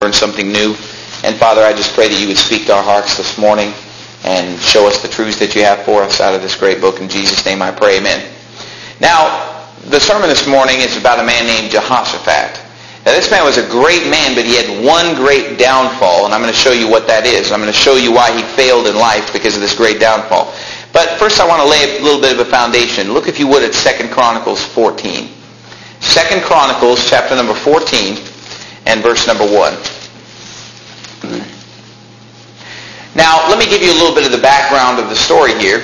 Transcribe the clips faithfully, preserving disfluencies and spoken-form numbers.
learn something new. And Father, I just pray that you would speak to our hearts this morning and show us the truths that you have for us out of this great book. In Jesus' name I pray, amen. Now, the sermon this morning is about a man named Jehoshaphat. Now, this man was a great man, but he had one great downfall, and I'm going to show you what that is. I'm going to show you why he failed in life because of this great downfall. But first I want to lay a little bit of a foundation. Look, if you would, at Second Chronicles fourteen. Second Chronicles chapter number fourteen and verse number one. Now, let me give you a little bit of the background of the story here.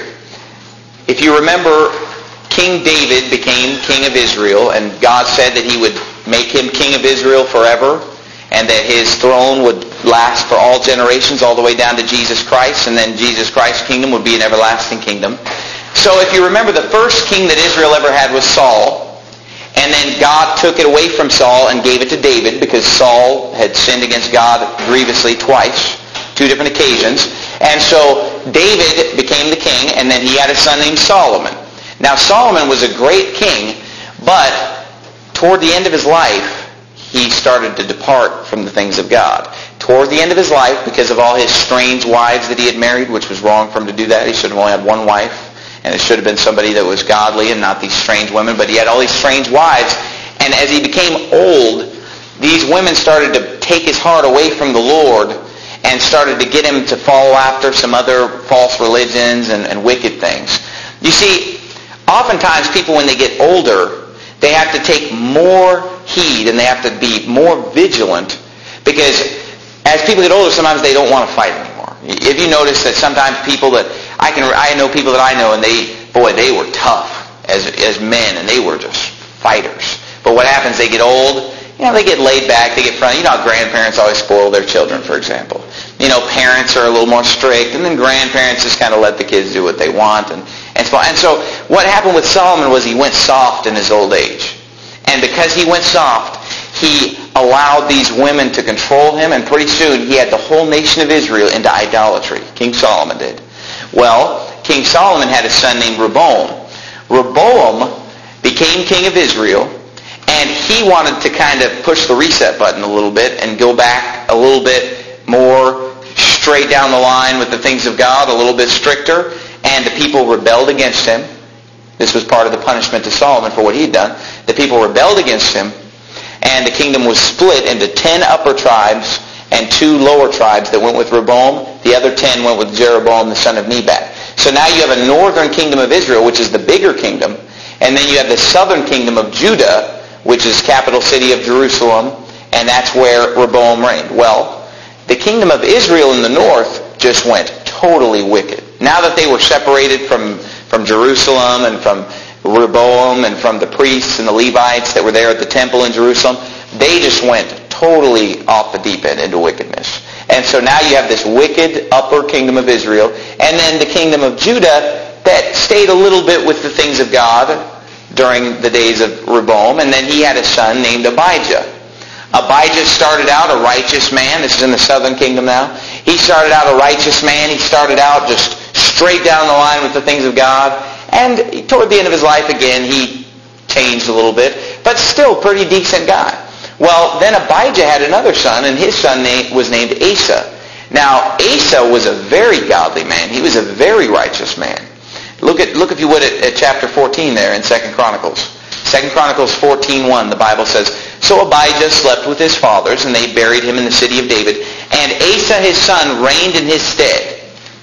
If you remember, King David became king of Israel, and God said that he would make him king of Israel forever, and that his throne would last for all generations, all the way down to Jesus Christ, and then Jesus Christ's kingdom would be an everlasting kingdom. So if you remember, the first king that Israel ever had was Saul, and then God took it away from Saul and gave it to David because Saul had sinned against God grievously twice, two different occasions. And so David became the king, and then he had a son named Solomon. Now Solomon was a great king, but toward the end of his life, he started to depart from the things of God. Toward the end of his life, because of all his strange wives that he had married, which was wrong for him to do that. He should have only had one wife, and it should have been somebody that was godly and not these strange women, but he had all these strange wives. And as he became old, these women started to take his heart away from the Lord and started to get him to follow after some other false religions and, and wicked things. You see, oftentimes people, when they get older, they have to take more heed and they have to be more vigilant, because as people get older, sometimes they don't want to fight anymore. If you notice that sometimes people that I can, I know people that I know, and they, boy, they were tough as as men, and they were just fighters. But what happens? They get old. You know, they get laid back. They get front. You know how grandparents always spoil their children, for example. You know, parents are a little more strict, and then grandparents just kind of let the kids do what they want. And and so, and so what happened with Solomon was he went soft in his old age. And because he went soft, he allowed these women to control him, and pretty soon he had the whole nation of Israel into idolatry. King Solomon did. Well, King Solomon had a son named Rehoboam. Rehoboam became king of Israel, and he wanted to kind of push the reset button a little bit and go back a little bit more straight down the line with the things of God, a little bit stricter, and the people rebelled against him. This was part of the punishment to Solomon for what he'd done. The people rebelled against him, and the kingdom was split into ten upper tribes and two lower tribes that went with Rehoboam. The other ten went with Jeroboam, the son of Nebat. So now you have a northern kingdom of Israel, which is the bigger kingdom, and then you have the southern kingdom of Judah, which is capital city of Jerusalem, and that's where Rehoboam reigned. Well, the kingdom of Israel in the north just went totally wicked. Now that they were separated from, from Jerusalem and from Rehoboam and from the priests and the Levites that were there at the temple in Jerusalem, they just went totally off the deep end into wickedness. And so now you have this wicked upper kingdom of Israel, and then the kingdom of Judah that stayed a little bit with the things of God during the days of Rehoboam, and then he had a son named Abijah. Abijah started out a righteous man. This is in the southern kingdom now. He started out a righteous man. He started out just straight down the line with the things of God. And toward the end of his life, again, he changed a little bit, but still pretty decent guy. Well, then Abijah had another son, and his son was named Asa. Now, Asa was a very godly man. He was a very righteous man. Look at look if you would at, at chapter fourteen there in Second Chronicles. Second Chronicles fourteen one, the Bible says, "So Abijah slept with his fathers, and they buried him in the city of David. And Asa his son reigned in his stead.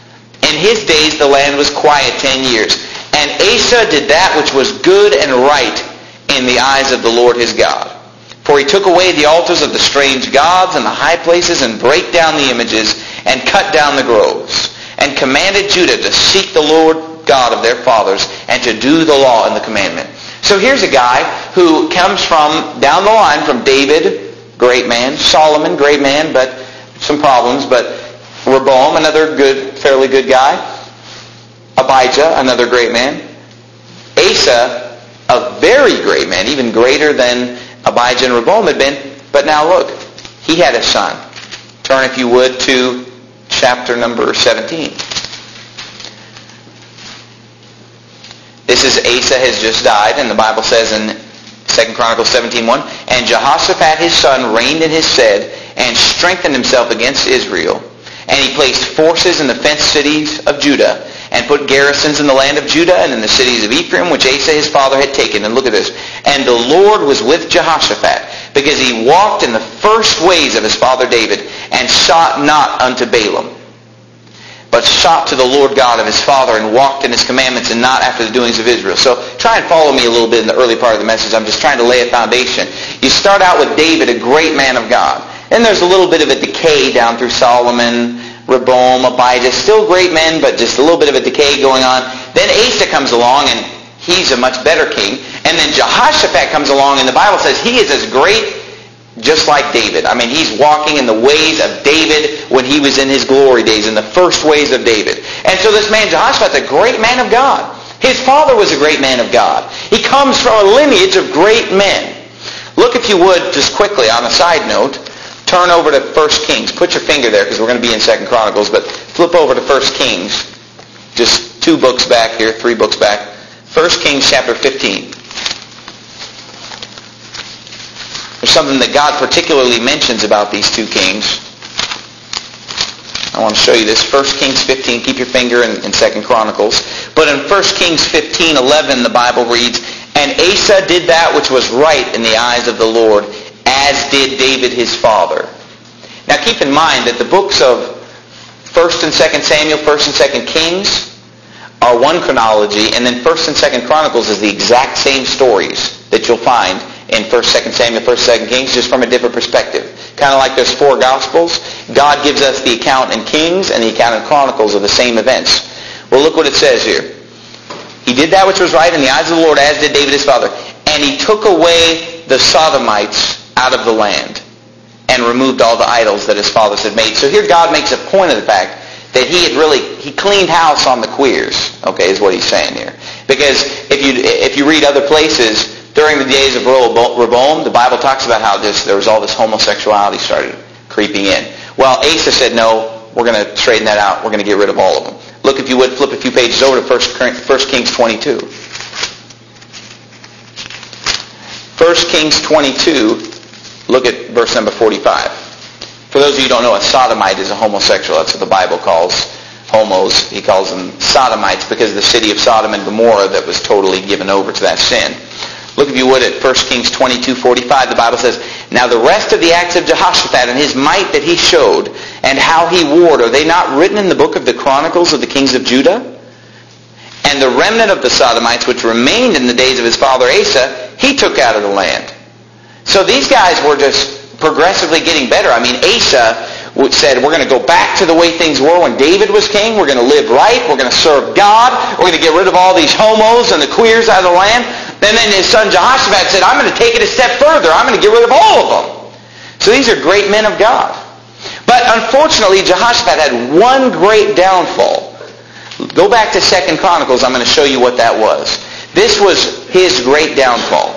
In his days the land was quiet ten years. And Asa did that which was good and right in the eyes of the Lord his God. For he took away the altars of the strange gods and the high places, and brake down the images, and cut down the groves, and commanded Judah to seek the Lord God of their fathers, and to do the law and the commandment." So here's a guy who comes from, down the line, from David, great man, Solomon, great man, but some problems, but Rehoboam, another good, fairly good guy, Abijah, another great man, Asa, a very great man, even greater than Abijah and Rehoboam had been. But now look, he had a son. Turn, if you would, to chapter number seventeen. This is Asa has just died, and the Bible says in Second Chronicles seventeen one, "And Jehoshaphat his son reigned in his stead, and strengthened himself against Israel. And he placed forces in the fenced cities of Judah, and put garrisons in the land of Judah and in the cities of Ephraim, which Asa his father had taken. And look at this. And the Lord was with Jehoshaphat, because he walked in the first ways of his father David, and sought not unto Baalim, but sought to the Lord God of his father, and walked in his commandments, and not after the doings of Israel. So try and follow me a little bit in the early part of the message. I'm just trying to lay a foundation. You start out with David, a great man of God. Then there's a little bit of a decay down through Solomon, Rehoboam, Abijah, still great men, but just a little bit of a decay going on. Then Asa comes along, and he's a much better king. And then Jehoshaphat comes along, and the Bible says he is as great just like David. I mean, he's walking in the ways of David when he was in his glory days, in the first ways of David. And so this man Jehoshaphat's a great man of God. His father was a great man of God. He comes from a lineage of great men. Look, if you would, just quickly on a side note, turn over to First Kings. Put your finger there because we're going to be in Second Chronicles, but flip over to First Kings. Just two books back here, three books back. First Kings chapter fifteen. There's something that God particularly mentions about these two kings. I want to show you this. First Kings fifteen. Keep your finger in, in Second Chronicles. But in First Kings fifteen eleven, the Bible reads, And Asa did that which was right in the eyes of the Lord, as did David his father. Now keep in mind that the books of First and Second Samuel, First and Second Kings are one chronology, and then First and Second Chronicles is the exact same stories that you'll find in First, Second Samuel, First, Second Kings, just from a different perspective. Kind of like there's four Gospels. God gives us the account in Kings and the account in Chronicles of the same events. Well, look what it says here. He did that which was right in the eyes of the Lord, as did David his father. And he took away the Sodomites out of the land, and removed all the idols that his fathers had made. So here God makes a point of the fact that he had really, he cleaned house on the queers, okay, is what he's saying here. Because if you if you read other places, during the days of Rehoboam, the Bible talks about how this there was all this homosexuality started creeping in. Well, Asa said, no, we're going to straighten that out. We're going to get rid of all of them. Look, if you would, flip a few pages over to First Kings twenty-two. First Kings twenty-two, look at verse number forty-five. For those of you who don't know, a sodomite is a homosexual. That's what the Bible calls homos. He calls them sodomites because of the city of Sodom and Gomorrah that was totally given over to that sin. Look, if you would, at First Kings twenty-two forty-five. The Bible says, Now the rest of the acts of Jehoshaphat and his might that he showed, and how he warred, are they not written in the book of the Chronicles of the kings of Judah? And the remnant of the Sodomites which remained in the days of his father Asa, he took out of the land. So these guys were just progressively getting better. I mean, Asa said, we're going to go back to the way things were when David was king. We're going to live right. We're going to serve God. We're going to get rid of all these homos and the queers out of the land. And then his son Jehoshaphat said, I'm going to take it a step further. I'm going to get rid of all of them. So these are great men of God. But unfortunately, Jehoshaphat had one great downfall. Go back to Second Chronicles. I'm going to show you what that was. This was his great downfall.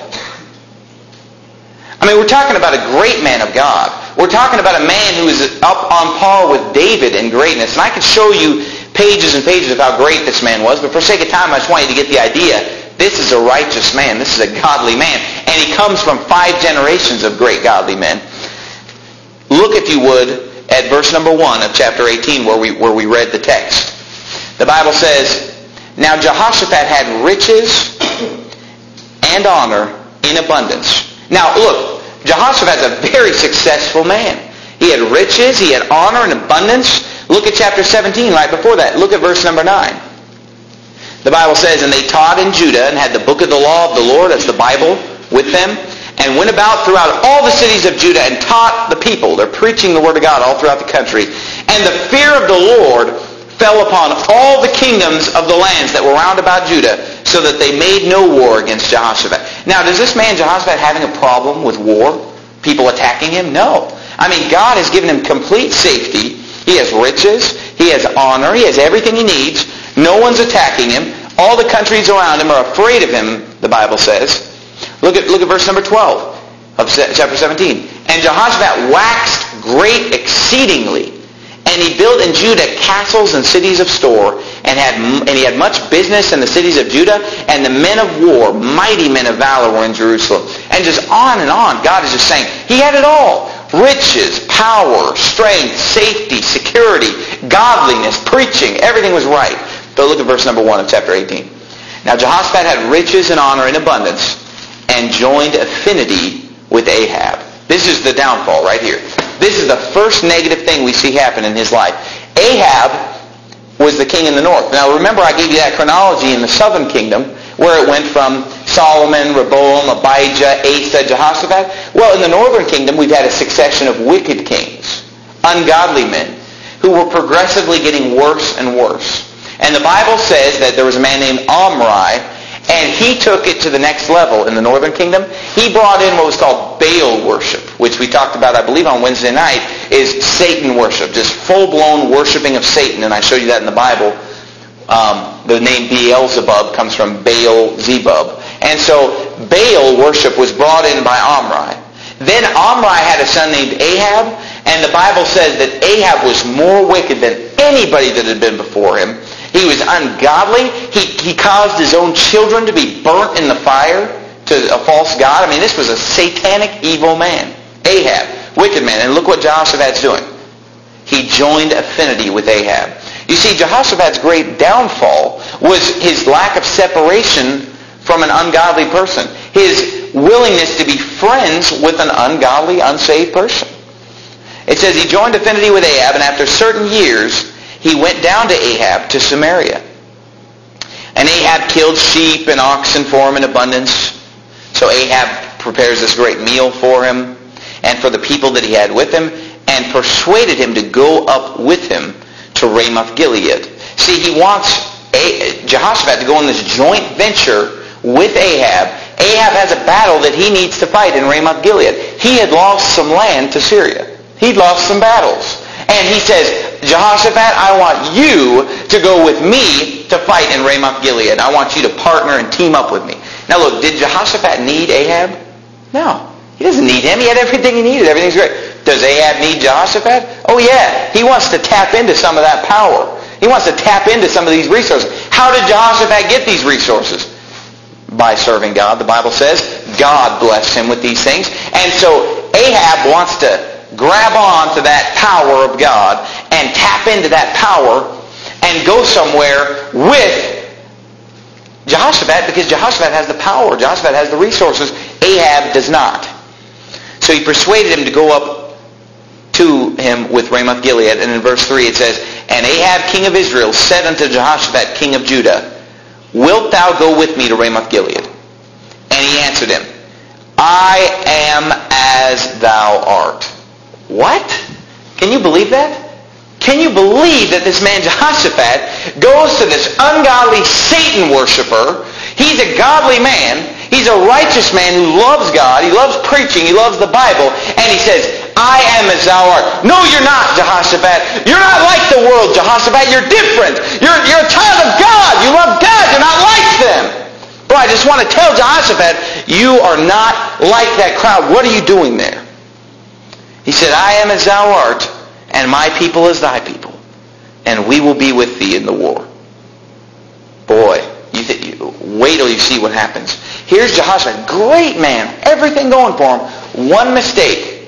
I mean, we're talking about a great man of God. We're talking about a man who is up on par with David in greatness. And I could show you pages and pages of how great this man was, but for sake of time, I just want you to get the idea. This is a righteous man. This is a godly man. And he comes from five generations of great godly men. Look, if you would, at verse number one of chapter eighteen, where we, where we read the text. The Bible says, Now Jehoshaphat had riches and honor in abundance. Now, look, Jehoshaphat's a very successful man. He had riches, he had honor and abundance. Look at chapter seventeen, right before that. Look at verse number nine. The Bible says, And they taught in Judah and had the book of the law of the Lord, that's the Bible, with them, and went about throughout all the cities of Judah and taught the people. They're preaching the word of God all throughout the country. And the fear of the Lord fell upon all the kingdoms of the lands that were round about Judah, so that they made no war against Jehoshaphat. Now, does this man Jehoshaphat having a problem with war? People attacking him? No. I mean, God has given him complete safety. He has riches. He has honor. He has everything he needs. No one's attacking him. All the countries around him are afraid of him, the Bible says. Look at, look at verse number twelve of chapter seventeen. And Jehoshaphat waxed great exceedingly. And he built in Judah castles and cities of store, and had and he had much business in the cities of Judah, and the men of war, mighty men of valor, were in Jerusalem. And just on and on, God is just saying, he had it all. Riches, power, strength, safety, security, godliness, preaching, everything was right. But look at verse number one of chapter eighteen. Now Jehoshaphat had riches and honor in abundance and joined affinity with Ahab. This is the downfall right here. This is the first negative thing we see happen in his life. Ahab was the king in the north. Now remember, I gave you that chronology in the southern kingdom where it went from Solomon, Rehoboam, Abijah, Asa, Jehoshaphat. Well, in the northern kingdom, we've had a succession of wicked kings, ungodly men, who were progressively getting worse and worse. And the Bible says that there was a man named Omri, and he took it to the next level in the northern kingdom. He brought in what was called Baal worship, which we talked about, I believe, on Wednesday night, is Satan worship, just full-blown worshiping of Satan, and I showed you that in the Bible. Um, the name Beelzebub comes from Baal-zebub. And so Baal worship was brought in by Omri. Then Omri had a son named Ahab, and the Bible says that Ahab was more wicked than anybody that had been before him. He was ungodly. He, he caused his own children to be burnt in the fire to a false god. I mean, this was a satanic, evil man. Ahab, wicked man. And look what Jehoshaphat's doing. He joined affinity with Ahab. You see, Jehoshaphat's great downfall was his lack of separation from an ungodly person. His willingness to be friends with an ungodly, unsaved person. It says he joined affinity with Ahab, and after certain years, he went down to Ahab to Samaria. And Ahab killed sheep and oxen for him in abundance. So Ahab prepares this great meal for him and for the people that he had with him, and persuaded him to go up with him to Ramoth Gilead. See, he wants Jehoshaphat to go on this joint venture with Ahab. Ahab has a battle that he needs to fight in Ramoth Gilead. He had lost some land to Syria. He'd lost some battles. And he says, Jehoshaphat, I want you to go with me to fight in Ramoth Gilead. I want you to partner and team up with me. Now look, did Jehoshaphat need Ahab? No. He doesn't need him. He had everything he needed. Everything's great. Does Ahab need Jehoshaphat? Oh yeah. He wants to tap into some of that power. He wants to tap into some of these resources. How did Jehoshaphat get these resources? By serving God. The Bible says God blessed him with these things. And so Ahab wants to grab on to that power of God and tap into that power and go somewhere with Jehoshaphat, because Jehoshaphat has the power. Jehoshaphat has the resources. Ahab does not. So he persuaded him to go up to him with Ramoth Gilead. And in verse three it says, And Ahab king of Israel said unto Jehoshaphat king of Judah, Wilt thou go with me to Ramoth Gilead? And he answered him, I am as thou art. What? Can you believe that? Can you believe that this man Jehoshaphat goes to this ungodly Satan worshiper? He's a godly man. He's a righteous man who loves God. He loves preaching. He loves the Bible. And he says, I am as thou art. No, you're not, Jehoshaphat. You're not like the world, Jehoshaphat. You're different. You're, you're a child of God. You love God. You're not like them. Boy, I just want to tell Jehoshaphat, you are not like that crowd. What are you doing there? He said, I am as thou art, and my people as thy people, and we will be with thee in the war. Boy, you th- you, wait till you see what happens. Here's Jehoshaphat, great man, everything going for him, one mistake.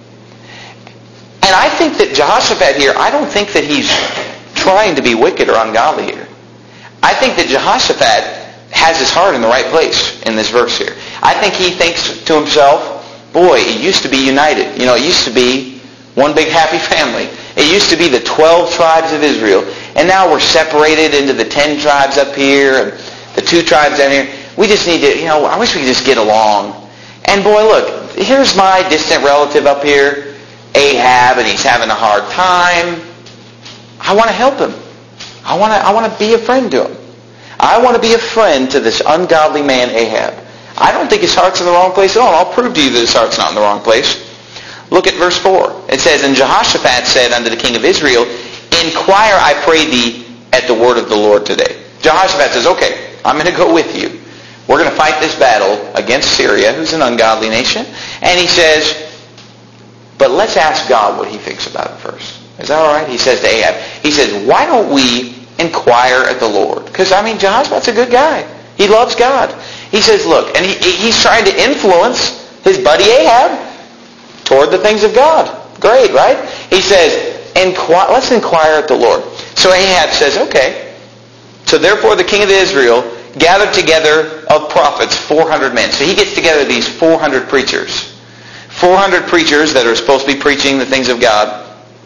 And I think that Jehoshaphat here, I don't think that he's trying to be wicked or ungodly here. I think that Jehoshaphat has his heart in the right place in this verse here. I think he thinks to himself, boy, it used to be united. You know, it used to be one big happy family. It used to be the twelve tribes of Israel. And now we're separated into the ten tribes up here and the two tribes down here. We just need to, you know, I wish we could just get along. And boy, look, here's my distant relative up here, Ahab, and he's having a hard time. I want to help him. I want to, I want to be a friend to him. I want to be a friend to this ungodly man, Ahab. I don't think his heart's in the wrong place at all. I'll prove to you that his heart's not in the wrong place. Look at verse four. It says, And Jehoshaphat said unto the king of Israel, Inquire, I pray thee, at the word of the Lord today. Jehoshaphat says, okay, I'm going to go with you. We're going to fight this battle against Syria, who's an ungodly nation. And he says, but let's ask God what he thinks about it first. Is that all right? He says to Ahab, he says, why don't we inquire at the Lord? Because, I mean, Jehoshaphat's a good guy. He loves God. He says, look, and he, he's trying to influence his buddy Ahab. Toward the things of God. Great, right? He says, Inquire, let's inquire at the Lord. So Ahab says, okay. So therefore the king of Israel gathered together of prophets four hundred men. So he gets together these four hundred preachers. four hundred preachers that are supposed to be preaching the things of God.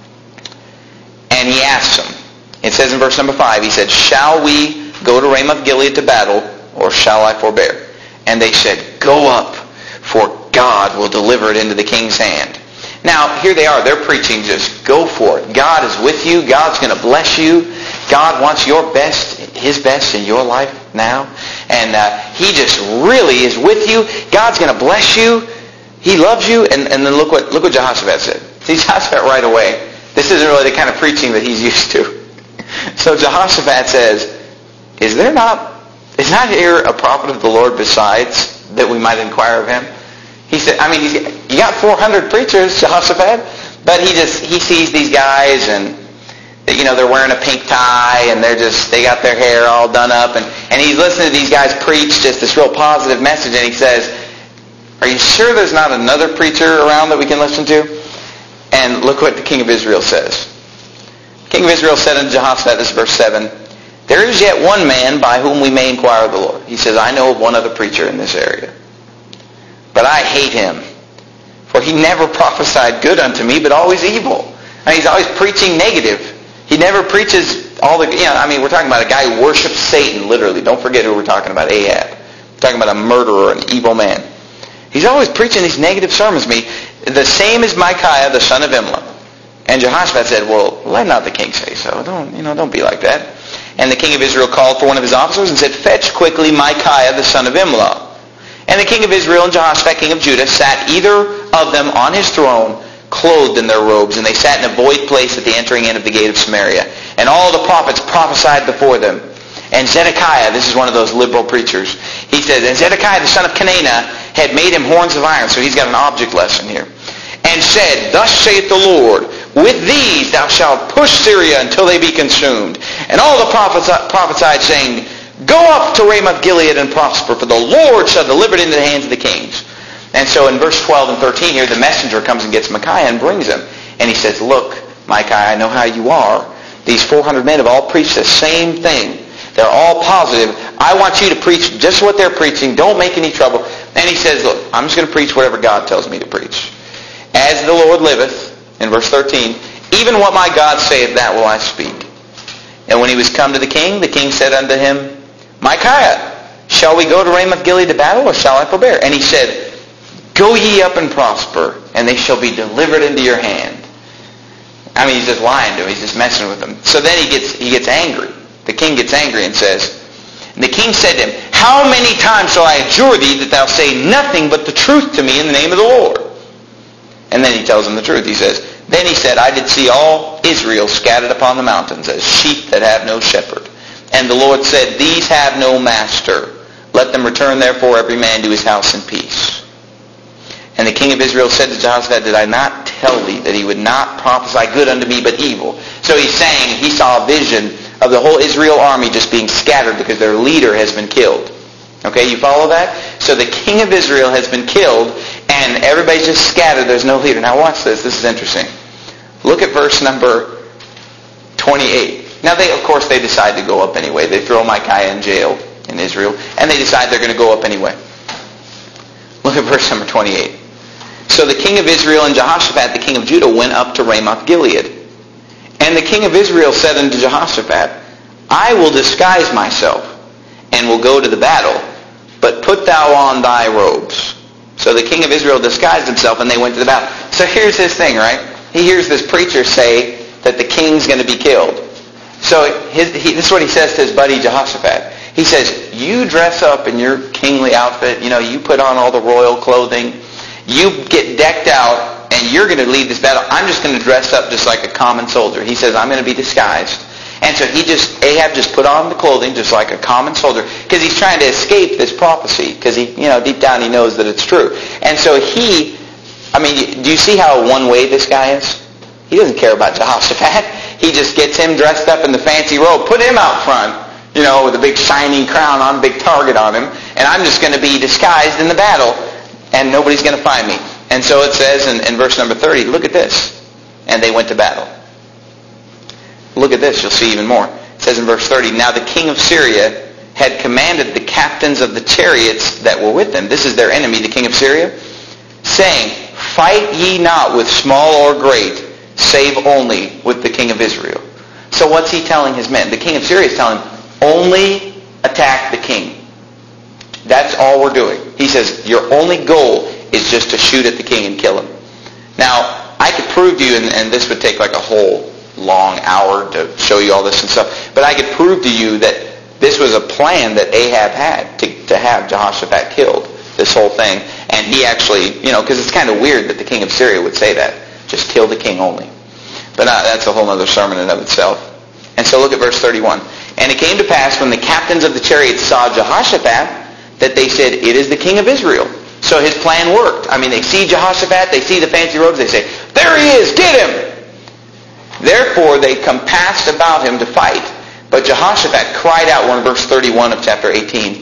And he asks them. It says in verse number five, he said, shall we go to Ramoth Gilead to battle, or shall I forbear? And they said, go up, for God will deliver it into the king's hand. Now, here they are. They're preaching, just go for it. God is with you. God's going to bless you. God wants your best, his best in your life now. And uh, he just really is with you. God's going to bless you. He loves you. And, and then look what look what Jehoshaphat said. See, Jehoshaphat right away, this isn't really the kind of preaching that he's used to. So Jehoshaphat says, is there not, is not here a prophet of the Lord besides that we might inquire of him? He said, I mean, he's, you got four hundred preachers, Jehoshaphat, but he just, he sees these guys and, you know, they're wearing a pink tie and they're just, they got their hair all done up and, and he's listening to these guys preach just this real positive message and he says, are you sure there's not another preacher around that we can listen to? And look what the king of Israel says. The king of Israel said unto Jehoshaphat, this is verse seven, there is yet one man by whom we may inquire of the Lord. He says, I know of one other preacher in this area, but I hate him, for he never prophesied good unto me, but always evil. I mean, he's always preaching negative. He never preaches all the, you know, I mean, we're talking about a guy who worships Satan, literally. Don't forget who we're talking about, Ahab. We're talking about a murderer, an evil man. He's always preaching these negative sermons to me. The same as Micaiah, the son of Imlah. And Jehoshaphat said, well, let not the king say so. Don't, you know, don't be like that. And the king of Israel called for one of his officers and said, fetch quickly Micaiah, the son of Imlah. And the king of Israel and Jehoshaphat, king of Judah, sat either of them on his throne, clothed in their robes, and they sat in a void place at the entering in of the gate of Samaria. And all the prophets prophesied before them. And Zedekiah, this is one of those liberal preachers, he says, and Zedekiah the son of Kenana had made him horns of iron. So he's got an object lesson here. And said, thus saith the Lord, with these thou shalt push Syria until they be consumed. And all the prophets prophesied, saying, go up to Ramoth Gilead and prosper, for the Lord shall deliver it into the hands of the kings. And so in verse twelve and thirteen here, the messenger comes and gets Micaiah and brings him. And he says, look, Micaiah, I know how you are. These four hundred men have all preached the same thing. They're all positive. I want you to preach just what they're preaching. Don't make any trouble. And he says, look, I'm just going to preach whatever God tells me to preach. As the Lord liveth, in verse thirteen, even what my God saith, that will I speak. And when he was come to the king, the king said unto him, Micaiah, shall we go to Ramoth Gilead to battle, or shall I forbear? And he said, go ye up and prosper, and they shall be delivered into your hand. I mean, he's just lying to him. He's just messing with him. So then he gets he gets angry. The king gets angry and says, and the king said to him, how many times shall I adjure thee that thou say nothing but the truth to me in the name of the Lord? And then he tells him the truth. He says, then he said, I did see all Israel scattered upon the mountains as sheep that have no shepherd. And the Lord said, these have no master. Let them return therefore every man to his house in peace. And the king of Israel said to Jehoshaphat, did I not tell thee that he would not prophesy good unto me but evil? So he's saying he saw a vision of the whole Israel army just being scattered because their leader has been killed. Okay, you follow that? So the king of Israel has been killed and everybody's just scattered. There's no leader. Now watch this. This is interesting. Look at verse number twenty-eight. Now they, of course, they decide to go up anyway. They throw Micaiah in jail in Israel and they decide they're going to go up anyway. Look at verse number twenty-eight. So the king of Israel and Jehoshaphat, the king of Judah, went up to Ramoth Gilead. And the king of Israel said unto Jehoshaphat, I will disguise myself, and will go to the battle, but put thou on thy robes. So the king of Israel disguised himself, and they went to the battle. So here's his thing, right? He hears this preacher say that the king's going to be killed. So his, he, this is what he says to his buddy Jehoshaphat. He says, you dress up in your kingly outfit, you know, you put on all the royal clothing, you get decked out, and you're going to lead this battle. I'm just going to dress up just like a common soldier. He says, I'm going to be disguised. And so he just, Ahab just put on the clothing just like a common soldier because he's trying to escape this prophecy because he, you know, deep down he knows that it's true. And so he, I mean, do you see how one way this guy is? He doesn't care about Jehoshaphat. He just gets him dressed up in the fancy robe, put him out front, you know, with a big shining crown on, big target on him, and I'm just going to be disguised in the battle and nobody's going to find me. And so it says in, in verse number thirty, look at this. And they went to battle. Look at this, you'll see even more. It says in verse thirty, now the king of Syria had commanded the captains of the chariots that were with them. This is their enemy, the king of Syria, saying, fight ye not with small or great, save only with the king of Israel. So what's he telling his men? The king of Syria is telling them, only attack the king. That's all we're doing. He says, your only goal is just to shoot at the king and kill him. Now, I could prove to you, and, and this would take like a whole long hour to show you all this and stuff, but I could prove to you that this was a plan that Ahab had to, to have Jehoshaphat killed, this whole thing. And he actually, you know, because it's kind of weird that the king of Syria would say that. Just kill the king only. But uh, that's a whole other sermon in and of itself. And so look at verse thirty-one. And it came to pass when the captains of the chariots saw Jehoshaphat that they said, it is the king of Israel. So his plan worked. I mean, they see Jehoshaphat, they see the fancy robes, they say, there he is, get him! Therefore they compassed about him to fight. But Jehoshaphat cried out, we're in verse thirty-one of chapter eighteen.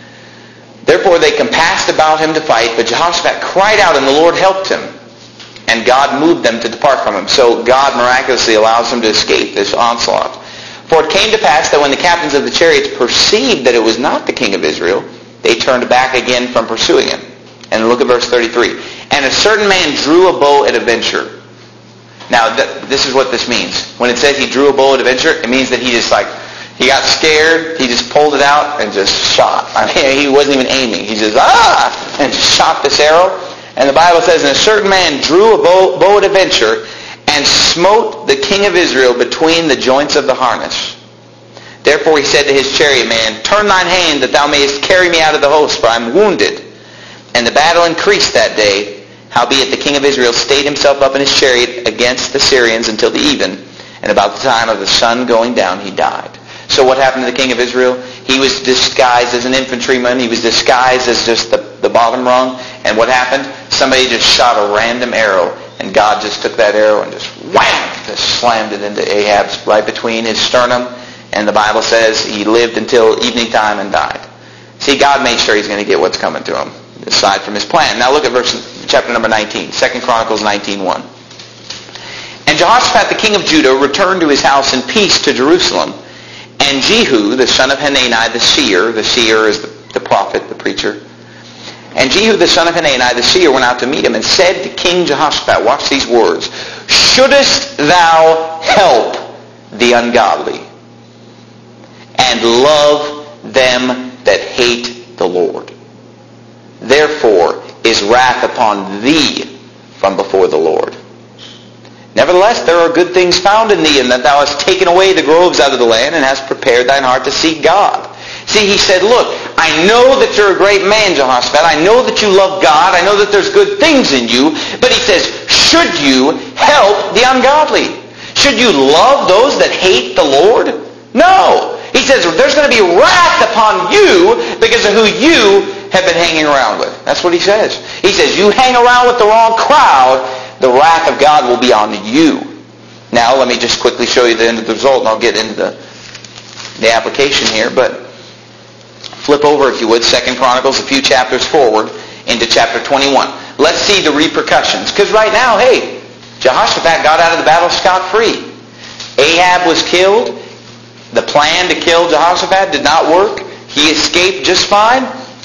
Therefore they compassed about him to fight, but Jehoshaphat cried out, and the Lord helped him. And God moved them to depart from him. So God miraculously allows him to escape this onslaught. For it came to pass that when the captains of the chariots perceived that it was not the king of Israel, they turned back again from pursuing him. And look at verse thirty-three. And a certain man drew a bow at a venture. Now, th- this is what this means. When it says he drew a bow at a venture, it means that he just like, he got scared, he just pulled it out and just shot. I mean, he wasn't even aiming. He just, ah, and just shot this arrow. And the Bible says, and a certain man drew a bow, bow at a venture and smote the king of Israel between the joints of the harness. Therefore he said to his chariot man, turn thine hand that thou mayest carry me out of the host, for I am wounded. And the battle increased that day. Howbeit the king of Israel stayed himself up in his chariot against the Syrians until the even. And about the time of the sun going down, he died. So what happened to the king of Israel? He was disguised as an infantryman. He was disguised as just the, the bottom rung. And what happened? Somebody just shot a random arrow. And God just took that arrow and just wham! Just slammed it into Ahab's right between his sternum. And the Bible says he lived until evening time and died. See, God made sure he's going to get what's coming to him, aside from his plan. Now look at verse chapter number nineteen, Second Chronicles nineteen one. And Jehoshaphat the king of Judah returned to his house in peace to Jerusalem. And Jehu, the son of Hanani, the seer, the seer is the, the prophet, the preacher. And Jehu, the son of Hanani, the seer, went out to meet him and said to King Jehoshaphat, watch these words, shouldest thou help the ungodly and love them that hate the Lord? Therefore is wrath upon thee from before the Lord. Nevertheless, there are good things found in thee, in that thou hast taken away the groves out of the land, and hast prepared thine heart to seek God. See, he said, look, I know that you're a great man, Jehoshaphat. I know that you love God. I know that there's good things in you. But he says, should you help the ungodly? Should you love those that hate the Lord? No. He says, there's going to be wrath upon you because of who you have been hanging around with. That's what he says. He says, you hang around with the wrong crowd, the wrath of God will be on you. Now, let me just quickly show you the end of the result, and I'll get into the, the application here. But flip over, if you would, Second Chronicles, a few chapters forward, into chapter twenty-one. Let's see the repercussions. Because right now, hey, Jehoshaphat got out of the battle scot-free. Ahab was killed. The plan to kill Jehoshaphat did not work. He escaped just fine.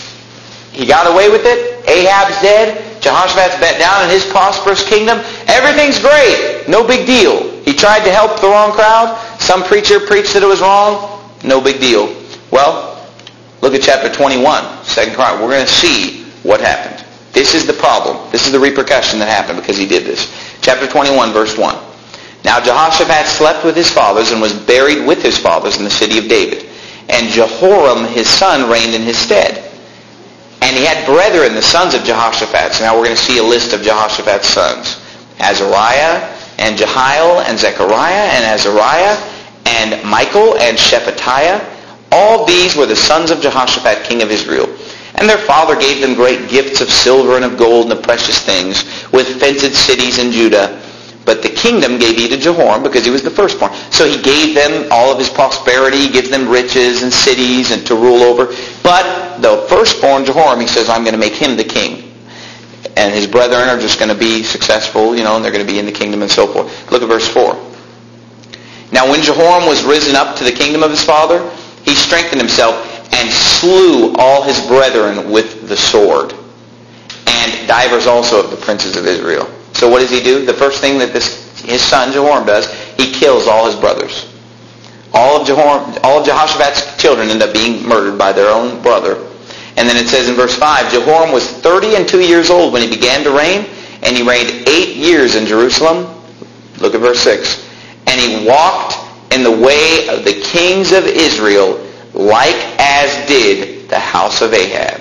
He got away with it. Ahab's dead. Jehoshaphat's bent down in his prosperous kingdom. Everything's great. No big deal. He tried to help the wrong crowd. Some preacher preached that it was wrong. No big deal. Well, look at chapter twenty-one, Second Chronicles. We're going to see what happened. This is the problem. This is the repercussion that happened because he did this. Chapter twenty-one, verse one. Now Jehoshaphat slept with his fathers and was buried with his fathers in the city of David. And Jehoram his son reigned in his stead. And he had brethren, the sons of Jehoshaphat. So now we're going to see a list of Jehoshaphat's sons. Azariah, and Jehiel, and Zechariah, and Azariah, and Michael, and Shephatiah. All these were the sons of Jehoshaphat, king of Israel. And their father gave them great gifts of silver and of gold and of precious things, with fenced cities in Judah. But the kingdom gave he to Jehoram because he was the firstborn. So he gave them all of his prosperity. He gives them riches and cities and to rule over. But the firstborn, Jehoram, he says, I'm going to make him the king. and his brethren are just going to be successful, you know, and they're going to be in the kingdom and so forth. Look at verse four. Now when Jehoram was risen up to the kingdom of his father, he strengthened himself and slew all his brethren with the sword, and divers also of the princes of Israel. So what does he do? The first thing that this his son Jehoram does, he kills all his brothers. All of Jehoram, all of Jehoshaphat's children end up being murdered by their own brother. And then it says in verse five, Jehoram was thirty and two years old when he began to reign, and he reigned eight years in Jerusalem. Look at verse six. And he walked in the way of the kings of Israel, like as did the house of Ahab.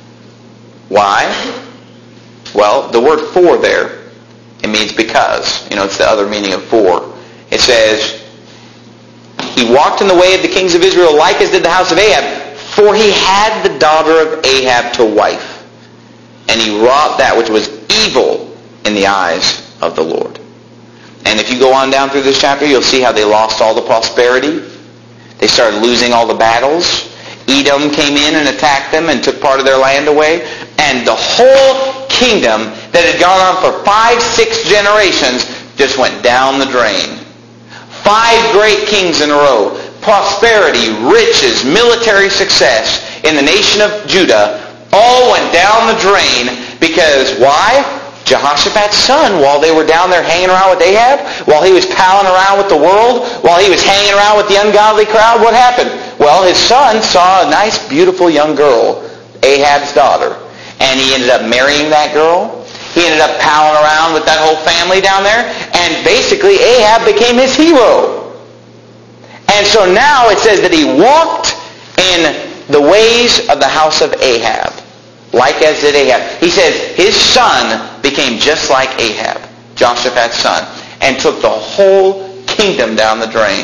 Why? Well, the word for there, it means because. You know, it's the other meaning of for. It says, he walked in the way of the kings of Israel, like as did the house of Ahab, for he had the daughter of Ahab to wife, and he wrought that which was evil in the eyes of the Lord. And if you go on down through this chapter, you'll see how they lost all the prosperity. They started losing all the battles. Edom came in and attacked them and took part of their land away. And the whole kingdom that had gone on for five, six generations just went down the drain. Five great kings in a row. Prosperity, riches, military success in the nation of Judah all went down the drain because why? Jehoshaphat's son, while they were down there hanging around with Ahab, while he was palling around with the world, while he was hanging around with the ungodly crowd, what happened? Well, his son saw a nice, beautiful young girl, Ahab's daughter, and he ended up marrying that girl. He ended up palling around with that whole family down there, and basically Ahab became his hero. And so now it says that he walked in the ways of the house of Ahab, like as did Ahab. He says his son became just like Ahab, Jehoshaphat's son, and took the whole kingdom down the drain.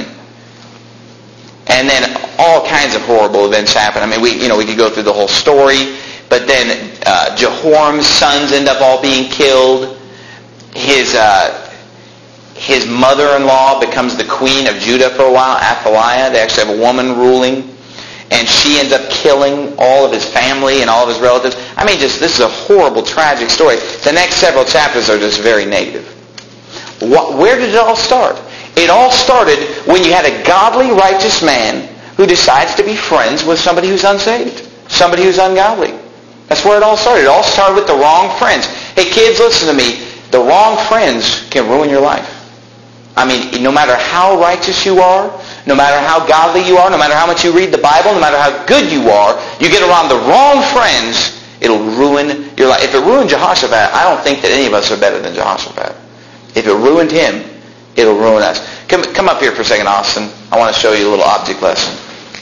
And then all kinds of horrible events happened. I mean, we you know we could go through the whole story, but then uh, Jehoram's sons end up all being killed. His uh, his mother-in-law becomes the queen of Judah for a while, Athaliah. They actually have a woman ruling. And she ends up killing all of his family and all of his relatives. I mean, just this is a horrible, tragic story. The next several chapters are just very negative. What, where did it all start? It all started when you had a godly, righteous man who decides to be friends with somebody who's unsaved, somebody who's ungodly. That's where it all started. It all started with the wrong friends. Hey, kids, listen to me. The wrong friends can ruin your life. I mean, no matter how righteous you are, no matter how godly you are, no matter how much you read the Bible, no matter how good you are, you get around the wrong friends, it'll ruin your life. If it ruined Jehoshaphat, I don't think that any of us are better than Jehoshaphat. If it ruined him, it'll ruin us. Come, come up here for a second, Austin. I want to show you a little object lesson.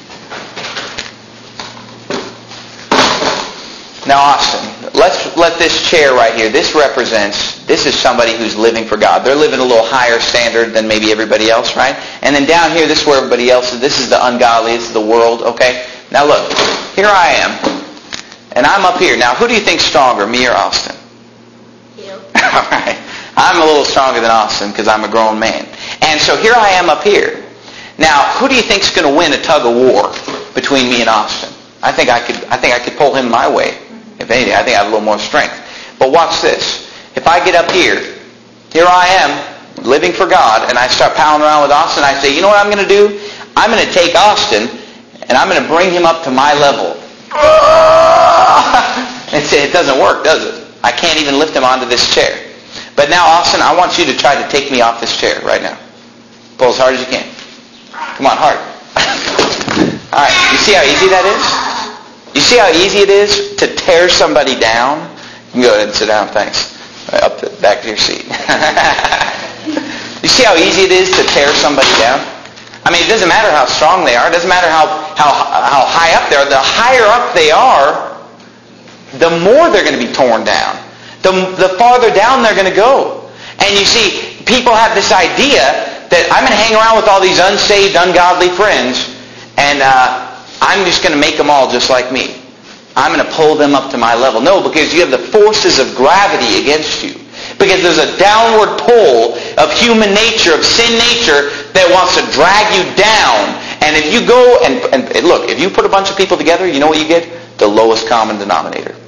Now, Austin, let's let this chair right here, this represents, this is somebody who's living for God. They're living a little higher standard than maybe everybody else, right? And then down here, this is where everybody else is. This is the ungodly. This is the world, okay? Now look, here I am, and I'm up here. Now, who do you think's stronger, me or Austin? You. All right. I'm a little stronger than Austin because I'm a grown man. And so here I am up here. Now, who do you think's going to win a tug of war between me and Austin? I think I could. I think I could pull him my way. If anything, I think I have a little more strength. But watch this. If I get up here, here I am, living for God, and I start palling around with Austin, I say, you know what I'm going to do? I'm going to take Austin, and I'm going to bring him up to my level. And say, it doesn't work, does it? I can't even lift him onto this chair. But now, Austin, I want you to try to take me off this chair right now. Pull as hard as you can. Come on, hard. All right, you see how easy that is? You see how easy it is to tear somebody down? You can go ahead and sit down, thanks. Right, up to, back to your seat. You see how easy it is to tear somebody down? I mean, it doesn't matter how strong they are. It doesn't matter how, how, how high up they are. The higher up they are, the more they're going to be torn down. The, the farther down they're going to go. And you see, people have this idea that I'm going to hang around with all these unsaved, ungodly friends, and uh, I'm just going to make them all just like me. I'm going to pull them up to my level. No, because you have the forces of gravity against you. Because there's a downward pull of human nature, of sin nature, that wants to drag you down. And if you go and, and look, if you put a bunch of people together, you know what you get? The lowest common denominator.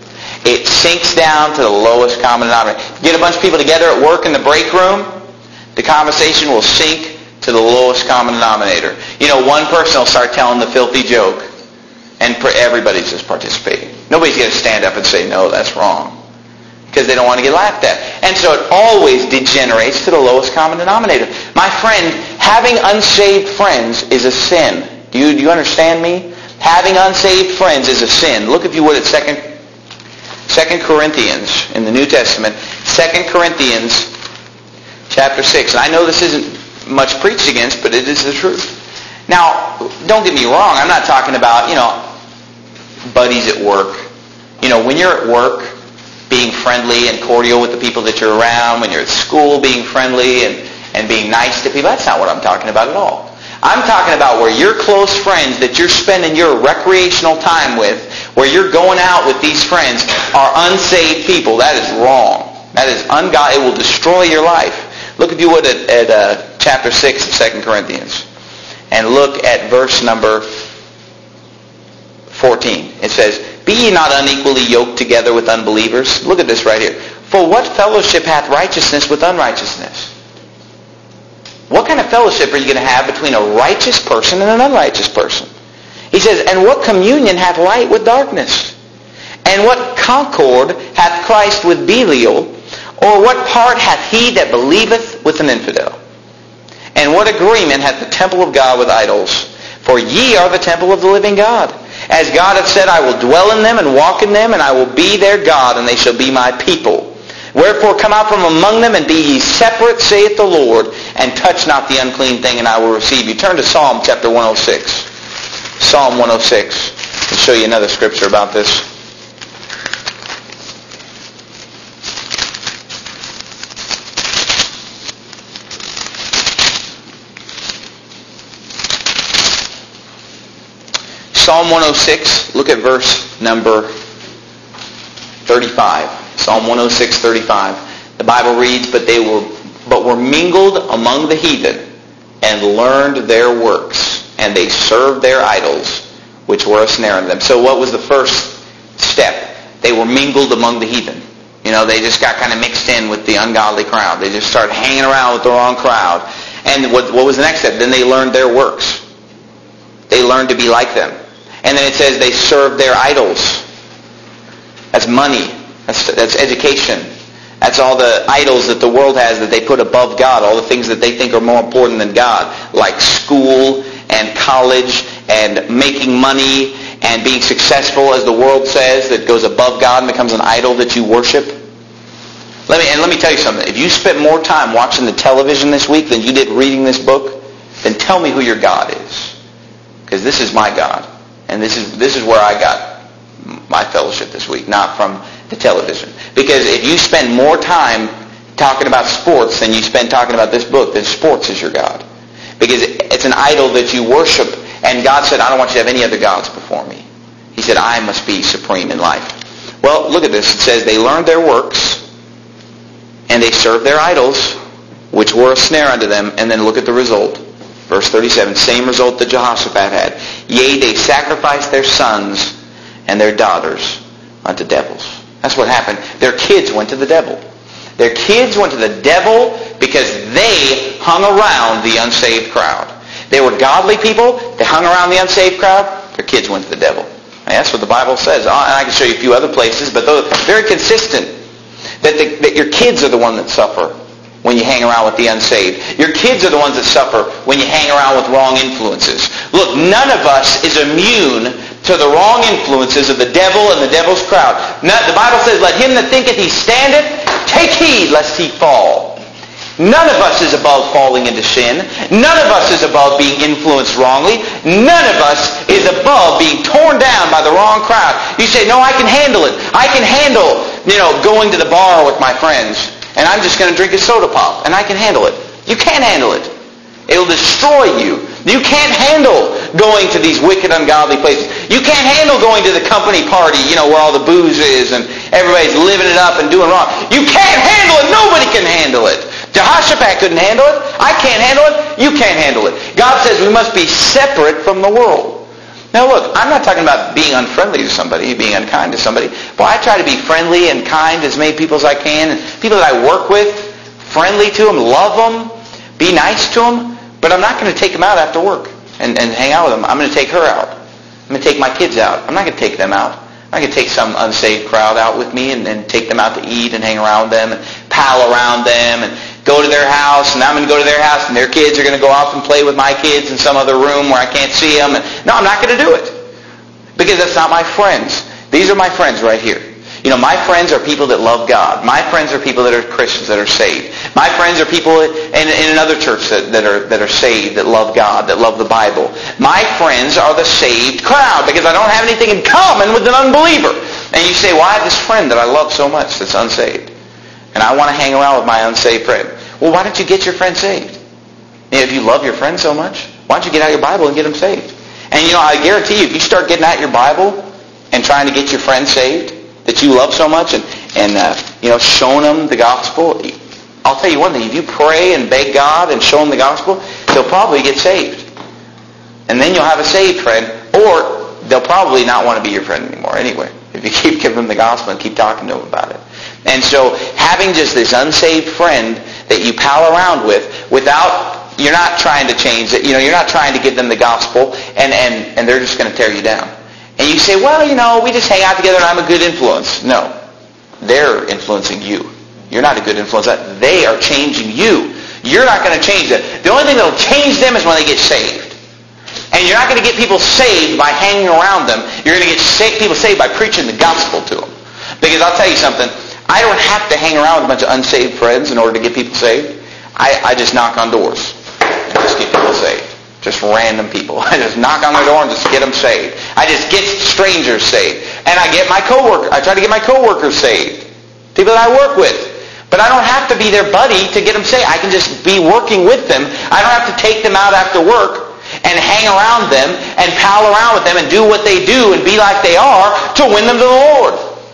it sinks down to the lowest common denominator. Get a bunch of people together at work in the break room, the conversation will sink to the lowest common denominator. You know, one person will start telling the filthy joke, and everybody's just participating. Nobody's going to stand up and say, no, that's wrong, because they don't want to get laughed at. And so it always degenerates to the lowest common denominator. My friend, having unsaved friends is a sin. Do you, do you understand me? Having unsaved friends is a sin. Look, if you would, at Second Second Corinthians in the New Testament. Second Corinthians chapter six. And I know this isn't much preached against, but it is the truth. Now, don't get me wrong. I'm not talking about, you know, buddies at work. You know, when you're at work, being friendly and cordial with the people that you're around. When you're at school, being friendly and, and being nice to people. That's not what I'm talking about at all. I'm talking about where your close friends that you're spending your recreational time with, where you're going out with these friends, are unsaved people. That is wrong. That is ungodly. It will destroy your life. Look, if you would, at, at uh, chapter six of Second Corinthians. And look at verse number fourteen. It says, be ye not unequally yoked together with unbelievers. Look at this right here. For what fellowship hath righteousness with unrighteousness? What kind of fellowship are you going to have between a righteous person and an unrighteous person? He says, and what communion hath light with darkness? And what concord hath Christ with Belial? Or what part hath he that believeth with an infidel? And what agreement hath the temple of God with idols? For ye are the temple of the living God. As God hath said, I will dwell in them and walk in them, and I will be their God, and they shall be my people. Wherefore come out from among them, and be ye separate, saith the Lord, and touch not the unclean thing, and I will receive you. Turn to Psalm chapter one oh six. Psalm one oh six. I'll show you another scripture about this. Psalm one oh six, look at verse number thirty-five. Psalm one oh six, thirty-five. The Bible reads, but they were but were mingled among the heathen, and learned their works, and they served their idols, which were a snare unto them. So what was the first step? They were mingled among the heathen. You know, they just got kind of mixed in with the ungodly crowd. They just started hanging around with the wrong crowd. And what, what was the next step? Then they learned their works. They learned to be like them. And then it says they served their idols. That's money. That's, that's education. That's all the idols that the world has that they put above God, all the things that they think are more important than God, like school and college and making money and being successful, as the world says, that goes above God and becomes an idol that you worship. Let me, and let me tell you something. If you spent more time watching the television this week than you did reading this book, then tell me who your God is. Because this is my God. And this is this is where I got my fellowship this week, not from the television. Because if you spend more time talking about sports than you spend talking about this book, then sports is your God. Because it's an idol that you worship. And God said, I don't want you to have any other gods before me. He said, I must be supreme in life. Well, look at this. It says they learned their works, and they served their idols, which were a snare unto them. And then look at the result. Verse thirty-seven, same result that Jehoshaphat had. Yea, they sacrificed their sons and their daughters unto devils. That's what happened. Their kids went to the devil. Their kids went to the devil because they hung around the unsaved crowd. They were godly people. They hung around the unsaved crowd. Their kids went to the devil. And that's what the Bible says. And I can show you a few other places, but those are very consistent. That, the, that your kids are the ones that suffer when you hang around with the unsaved. Your kids are the ones that suffer when you hang around with wrong influences. Look, none of us is immune to the wrong influences of the devil and the devil's crowd. Not, the Bible says, let him that thinketh he standeth, take heed lest he fall. None of us is above falling into sin. None of us is above being influenced wrongly. None of us is above being torn down by the wrong crowd. You say, no, I can handle it. I can handle, you know, going to the bar with my friends. And I'm just going to drink a soda pop, and I can handle it. You can't handle it. It'll destroy you. You can't handle going to these wicked, ungodly places. You can't handle going to the company party, you know, where all the booze is and everybody's living it up and doing wrong. You can't handle it. Nobody can handle it. Jehoshaphat couldn't handle it. I can't handle it. You can't handle it. God says we must be separate from the world. Now look, I'm not talking about being unfriendly to somebody, being unkind to somebody. Well, I try to be friendly and kind to as many people as I can. And people that I work with, friendly to them, love them, be nice to them. But I'm not going to take them out after work and, and hang out with them. I'm going to take her out. I'm going to take my kids out. I'm not going to take them out. I'm going to take some unsaved crowd out with me and, and take them out to eat and hang around them and pal around them and go to their house, and I'm going to go to their house, and their kids are going to go off and play with my kids in some other room where I can't see them. And no, I'm not going to do it because that's not my friends. These are my friends right here. You know, my friends are people that love God. My friends are people that are Christians, that are saved. My friends are people in, in another church that, that are that are saved, that love God, that love the Bible. My friends are the saved crowd because I don't have anything in common with an unbeliever. And you say, well, I have this friend that I love so much that's unsaved, and I want to hang around with my unsaved friend. Well, why don't you get your friend saved? If you love your friend so much, why don't you get out your Bible and get them saved? And you know, I guarantee you, if you start getting out your Bible and trying to get your friend saved that you love so much and, and uh, you know, showing them the gospel, I'll tell you one thing, if you pray and beg God and show them the gospel, they'll probably get saved. And then you'll have a saved friend, or they'll probably not want to be your friend anymore anyway, if you keep giving them the gospel and keep talking to them about it. And so having just this unsaved friend that you pal around with without, you're not trying to change it, you know, you're not trying to give them the gospel and, and, and they're just going to tear you down. And you say, well, you know, we just hang out together and I'm a good influence. No. They're influencing you. You're not a good influence. They are changing you. You're not going to change them. The only thing that will change them is when they get saved. And you're not going to get people saved by hanging around them. You're going to get sa- people saved by preaching the gospel to them. Because I'll tell you something, I don't have to hang around with a bunch of unsaved friends in order to get people saved. I, I just knock on doors and just get people saved. Just random people. I just knock on their door and just get them saved. I just get strangers saved. And I get my coworker. I try to get my coworkers saved. People that I work with. But I don't have to be their buddy to get them saved. I can just be working with them. I don't have to take them out after work and hang around them and pal around with them and do what they do and be like they are to win them to the Lord.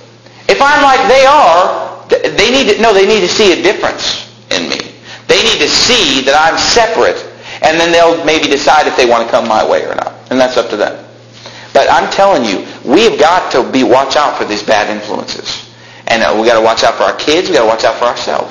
If I'm like they are, they need to, no, they need to see a difference in me. They need to see that I'm separate, and then they'll maybe decide if they want to come my way or not. And that's up to them. But I'm telling you, we've got to be watch out for these bad influences. And uh, we've got to watch out for our kids. We've got to watch out for ourselves.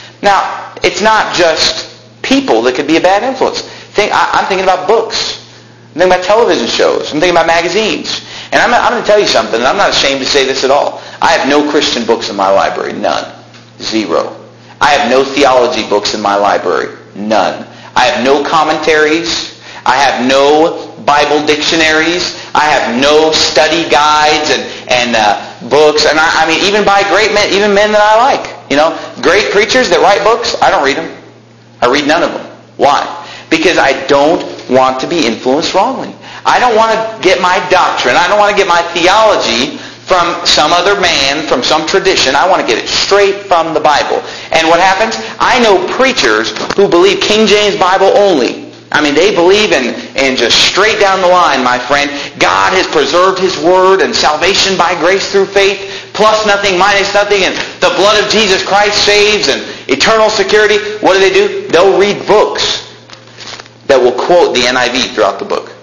Now, it's not just people that could be a bad influence. Think, I, I'm thinking about books. I'm thinking about television shows. I'm thinking about magazines. And I'm, I'm going to tell you something, and I'm not ashamed to say this at all. I have no Christian books in my library. None. Zero. I have no theology books in my library. None. I have no commentaries. I have no Bible dictionaries. I have no study guides and, and uh, books. And I, I mean, even by great men, even men that I like. You know, great preachers that write books, I don't read them. I read none of them. Why? Because I don't want to be influenced wrongly. I don't want to get my doctrine, I don't want to get my theology from some other man, from some tradition. I want to get it straight from the Bible. And what happens? I know preachers who believe King James Bible only. I mean, they believe in, in just straight down the line, my friend. God has preserved His Word and salvation by grace through faith, plus nothing, minus nothing, and the blood of Jesus Christ saves and eternal security. What do they do? They'll read books that will quote the N I V throughout the book.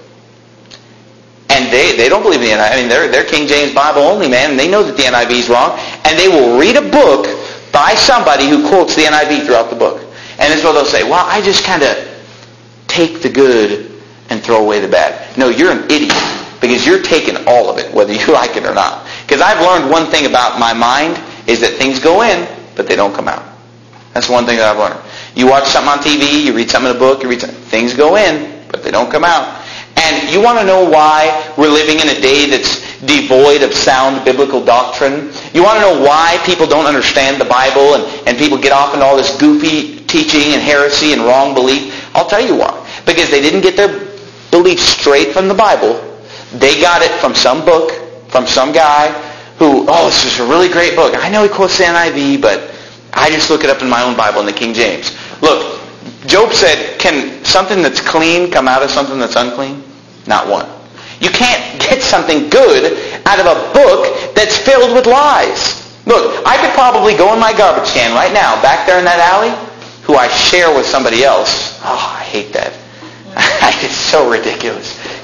And they, they don't believe in the N I V. I mean, they're, they're King James Bible only, man, and they know that the N I V is wrong. And they will read a book by somebody who quotes the N I V throughout the book. And that's what they'll say, well, I just kind of take the good and throw away the bad. No, you're an idiot, because you're taking all of it, whether you like it or not. Because I've learned one thing about my mind, is that things go in, but they don't come out. That's one thing that I've learned. You watch something on T V, you read something in a book, you read something, things go in, but they don't come out. And you want to know why we're living in a day that's devoid of sound biblical doctrine? You want to know why people don't understand the Bible and, and people get off into all this goofy teaching and heresy and wrong belief? I'll tell you why. Because they didn't get their belief straight from the Bible. They got it from some book, from some guy who, oh, this is a really great book. I know he quotes the N I V, but I just look it up in my own Bible in the King James. Look, Job said, can something that's clean come out of something that's unclean? Not one. You can't get something good out of a book that's filled with lies. Look, I could probably go in my garbage can right now, back there in that alley, who I share with somebody else. Oh, I hate that. It's so ridiculous.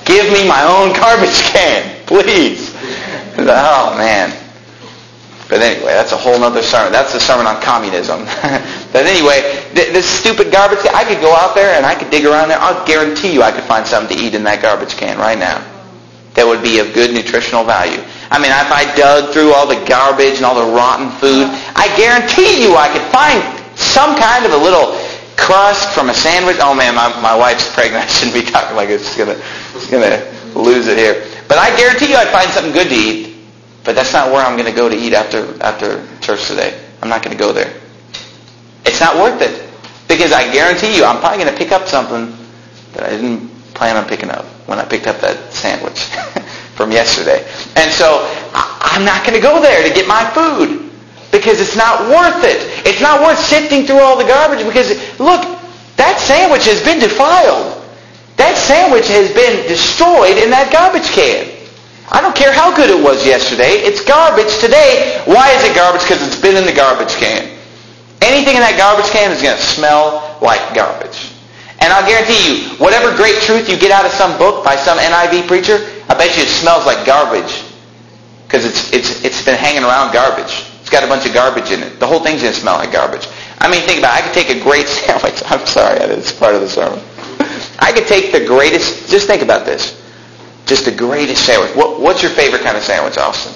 Give me my own garbage can, please. Oh, man. But anyway, that's a whole other sermon. That's the sermon on communism. But anyway, th- this stupid garbage can, I could go out there and I could dig around there. I'll guarantee you I could find something to eat in that garbage can right now that would be of good nutritional value. I mean, if I dug through all the garbage and all the rotten food, I guarantee you I could find some kind of a little crust from a sandwich. Oh man, my, my wife's pregnant. I shouldn't be talking like it's gonna, it's gonna lose it here. But I guarantee you I'd find something good to eat. But that's not where I'm going to go to eat after after church today. I'm not going to go there. It's not worth it. Because I guarantee you I'm probably going to pick up something that I didn't plan on picking up when I picked up that sandwich from yesterday. And so I'm not going to go there to get my food because it's not worth it. It's not worth sifting through all the garbage because, look, that sandwich has been defiled. That sandwich has been destroyed in that garbage can. I don't care how good it was yesterday. It's garbage today. Why is it garbage? Because it's been in the garbage can. Anything in that garbage can is going to smell like garbage. And I'll guarantee you, whatever great truth you get out of some book by some N I V preacher, I bet you it smells like garbage. Because it's it's it's been hanging around garbage. It's got a bunch of garbage in it. The whole thing's going to smell like garbage. I mean, think about it. I could take a great sandwich. I'm sorry, it's part of the sermon. I could take the greatest, just think about this. Just the greatest sandwich. What, what's your favorite kind of sandwich, Austin?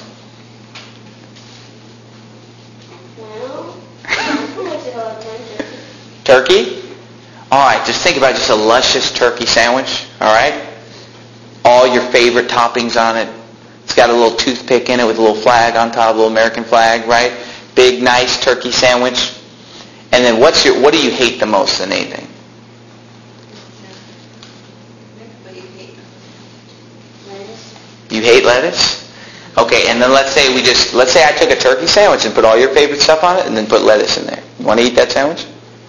Well, I turkey? All right, just think about just a luscious turkey sandwich, all right? All your favorite toppings on it. It's got a little toothpick in it with a little flag on top, a little American flag, right? Big, nice turkey sandwich. And then what's your, what do you hate the most in anything? You hate lettuce? Okay, and then let's say we just, let's say I took a turkey sandwich and put all your favorite stuff on it and then put lettuce in there. You want to eat that sandwich?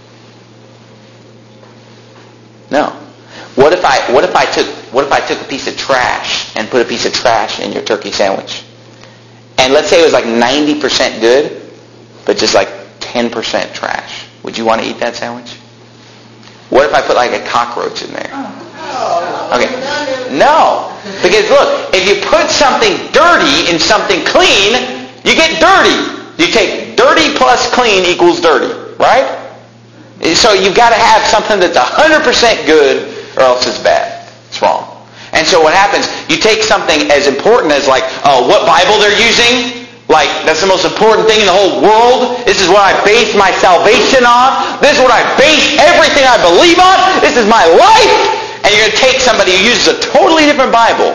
No. What if I, what if I took, what if I took a piece of trash and put a piece of trash in your turkey sandwich? And let's say it was like ninety percent good, but just like ten percent trash. Would you want to eat that sandwich? What if I put like a cockroach in there? Okay. No. Because look, if you put something dirty in something clean, you get dirty. You take dirty plus clean equals dirty, right? So you've got to have something that's one hundred percent good or else it's bad. It's wrong. And so what happens, you take something as important as like, oh, what Bible they're using? Like, that's the most important thing in the whole world. This is what I base my salvation on. This is what I base everything I believe on. This is my life. And you're going to take somebody who uses a totally different Bible.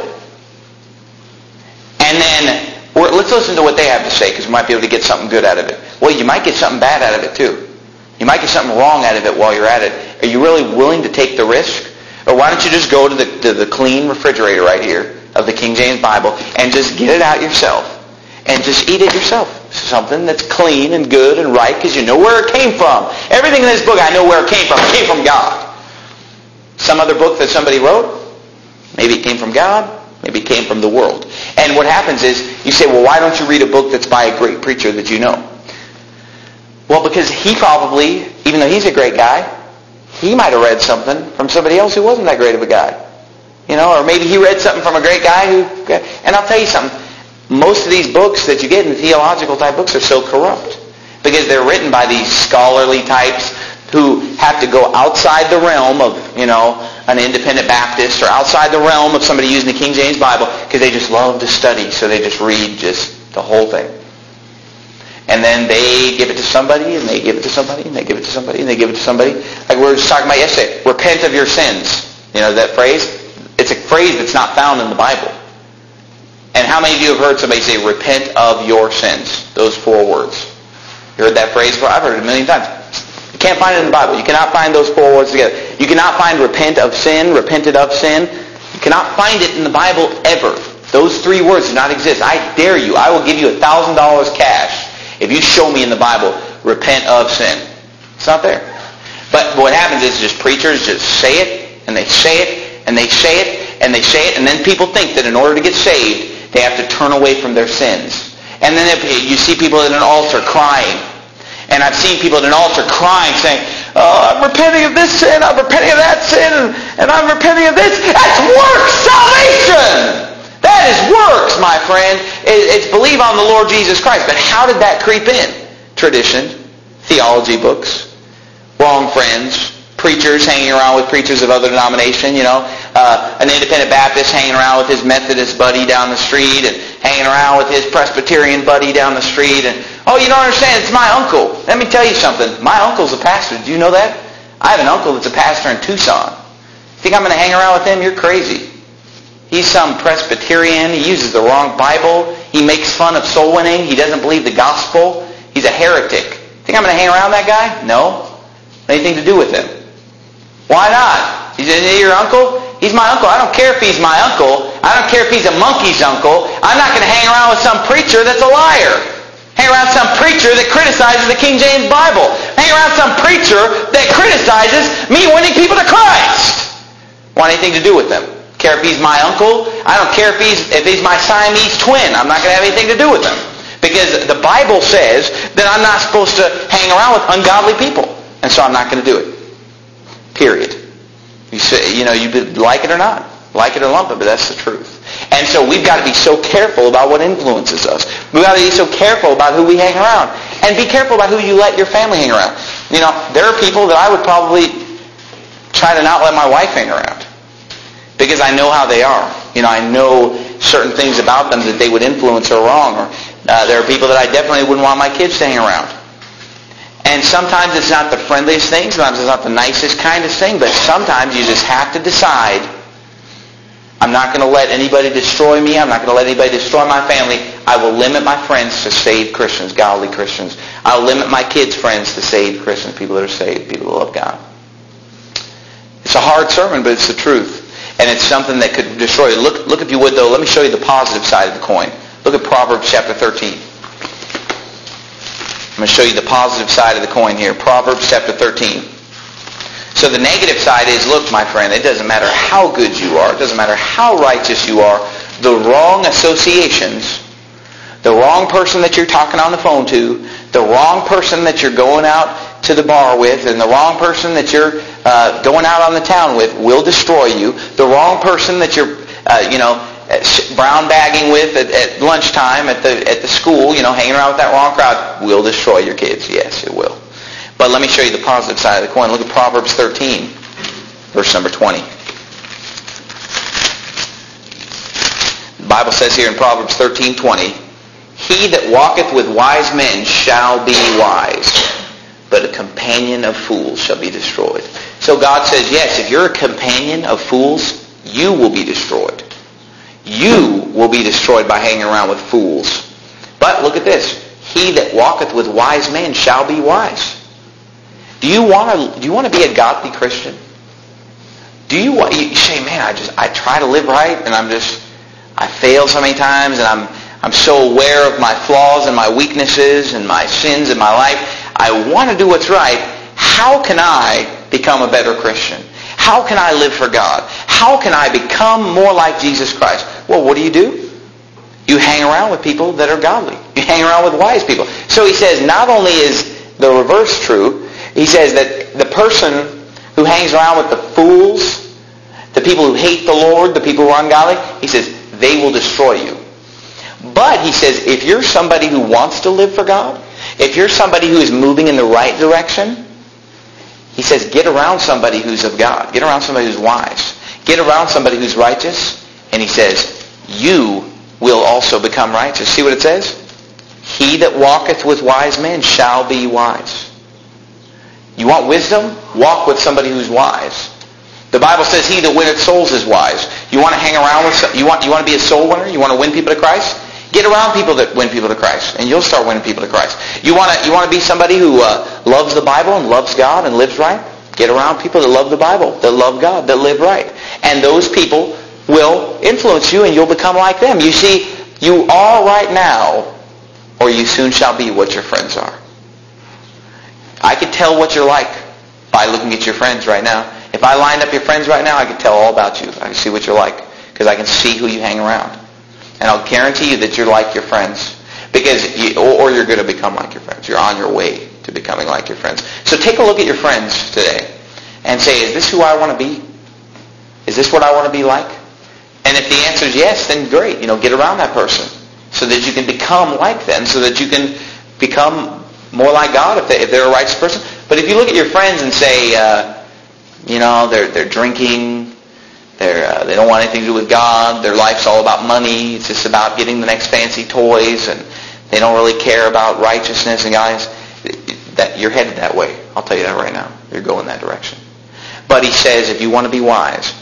And then, or let's listen to what they have to say, because we might be able to get something good out of it. Well, you might get something bad out of it, too. You might get something wrong out of it while you're at it. Are you really willing to take the risk? Or why don't you just go to the, to the clean refrigerator right here of the King James Bible and just get it out yourself and just eat it yourself? Something that's clean and good and right because you know where it came from. Everything in this book, I know where it came from. It came from God. Some other book that somebody wrote, maybe it came from God, maybe it came from the world. And what happens is, you say, well, why don't you read a book that's by a great preacher that you know? Well, because he probably, even though he's a great guy, he might have read something from somebody else who wasn't that great of a guy. You know, or maybe he read something from a great guy who, and I'll tell you something, most of these books that you get in the theological type books are so corrupt because they're written by these scholarly types who have to go outside the realm of, you know, an independent Baptist or outside the realm of somebody using the King James Bible because they just love to study, so they just read just the whole thing. And then they give it to somebody, and they give it to somebody, and they give it to somebody, and they give it to somebody. Like we were just talking about yesterday, repent of your sins. You know that phrase? It's a phrase that's not found in the Bible. And how many of you have heard somebody say, repent of your sins? Those four words. You heard that phrase before? I've heard it a million times. You can't find it in the Bible. You cannot find those four words together. You cannot find repent of sin, repented of sin. You cannot find it in the Bible ever. Those three words do not exist. I dare you. I will give you a thousand dollars cash if you show me in the Bible, repent of sin. It's not there. But what happens is just preachers just say it, and they say it, and they say it, and they say it, and then people think that in order to get saved, they have to turn away from their sins. And then if you see people at an altar crying, and I've seen people at an altar crying, saying, oh, I'm repenting of this sin, I'm repenting of that sin, and, and I'm repenting of this. That's works! Salvation Christian. That is works, my friend. It's believe on the Lord Jesus Christ. But how did that creep in? Tradition, theology books, wrong friends, preachers hanging around with preachers of other denomination, you know, uh, an independent Baptist hanging around with his Methodist buddy down the street, and hanging around with his Presbyterian buddy down the street, and, oh, you don't understand, it's my uncle. Let me tell you something. My uncle's a pastor. Do you know that? I have an uncle that's a pastor in Tucson. You think I'm going to hang around with him? You're crazy. He's some Presbyterian. He uses the wrong Bible. He makes fun of soul winning. He doesn't believe the gospel. He's a heretic. Think I'm going to hang around that guy? No. Anything to do with him. Why not? Is he your uncle? He's my uncle. I don't care if he's my uncle. I don't care if he's a monkey's uncle. I'm not going to hang around with some preacher that's a liar. Hang around some preacher that criticizes the King James Bible. Hang around some preacher that criticizes me winning people to Christ. Want anything to do with them? Care if he's my uncle? I don't care if he's if he's my Siamese twin. I'm not going to have anything to do with him. Because the Bible says that I'm not supposed to hang around with ungodly people. And so I'm not going to do it. Period. You say, you know, you like it or not. Like it or lump it, but that's the truth. And so we've got to be so careful about what influences us. We've got to be so careful about who we hang around. And be careful about who you let your family hang around. You know, there are people that I would probably try to not let my wife hang around. Because I know how they are. You know, I know certain things about them that they would influence her wrong. Or uh, there are people that I definitely wouldn't want my kids to hang around. And sometimes it's not the friendliest thing. Sometimes it's not the nicest, kindest thing. But sometimes you just have to decide, I'm not going to let anybody destroy me. I'm not going to let anybody destroy my family. I will limit my friends to saved Christians, godly Christians. I'll limit my kids' friends to saved Christians, people that are saved, people that love God. It's a hard sermon, but it's the truth. And it's something that could destroy you. Look, look if you would, though. Let me show you the positive side of the coin. Look at Proverbs chapter thirteen. I'm going to show you the positive side of the coin here. Proverbs chapter thirteen. So the negative side is, look, my friend, it doesn't matter how good you are. It doesn't matter how righteous you are. The wrong associations, the wrong person that you're talking on the phone to, the wrong person that you're going out to the bar with, and the wrong person that you're uh, going out on the town with will destroy you. The wrong person that you're, uh, you know, brown bagging with at, at lunchtime at the at the school, you know, hanging around with that wrong crowd, will destroy your kids. Yes, it will. But let me show you the positive side of the coin. Look at Proverbs thirteen, verse number twenty. The Bible says here in Proverbs thirteen twenty, he that walketh with wise men shall be wise, but a companion of fools shall be destroyed. So God says, yes, if you're a companion of fools, you will be destroyed. You will be destroyed by hanging around with fools. But look at this. He that walketh with wise men shall be wise. Do you want to, do you want to be a godly Christian? Do you want, you say, man, I just, I try to live right, and I'm just, I fail so many times, and I'm, I'm so aware of my flaws and my weaknesses and my sins in my life. I want to do what's right. How can I become a better Christian? How can I live for God? How can I become more like Jesus Christ? Well, what do you do? You hang around with people that are godly. You hang around with wise people. So he says, not only is the reverse true, he says that the person who hangs around with the fools, the people who hate the Lord, the people who are ungodly, he says, they will destroy you. But he says, if you're somebody who wants to live for God, if you're somebody who is moving in the right direction, he says, get around somebody who's of God. Get around somebody who's wise. Get around somebody who's righteous. And he says, you will also become righteous. See what it says? He that walketh with wise men shall be wise. You want wisdom? Walk with somebody who's wise. The Bible says, he that winneth souls is wise. You want to hang around with, you want, you want to be a soul winner? You want to win people to Christ? Get around people that win people to Christ, and you'll start winning people to Christ. You want to, you want to be somebody who uh, loves the Bible and loves God and lives right? Get around people that love the Bible, that love God, that live right. And those people will influence you, and you'll become like them. You see, you are right now, or you soon shall be what your friends are. I could tell what you're like by looking at your friends right now. If I lined up your friends right now, I could tell all about you. I can see what you're like, because I can see who you hang around. And I'll guarantee you that you're like your friends. Because you, or, or you're going to become like your friends. You're on your way to becoming like your friends. So take a look at your friends today and say, is this who I want to be? Is this what I want to be like? And if the answer is yes, then great. You know, get around that person so that you can become like them, so that you can become more like God if, they, if they're a righteous person. But if you look at your friends and say, uh, you know, they're they're drinking, they're uh, they don't want anything to do with God, their life's all about money, it's just about getting the next fancy toys, and they don't really care about righteousness, and guys, that you're headed that way. I'll tell you that right now. You're going that direction. But he says, if you want to be wise,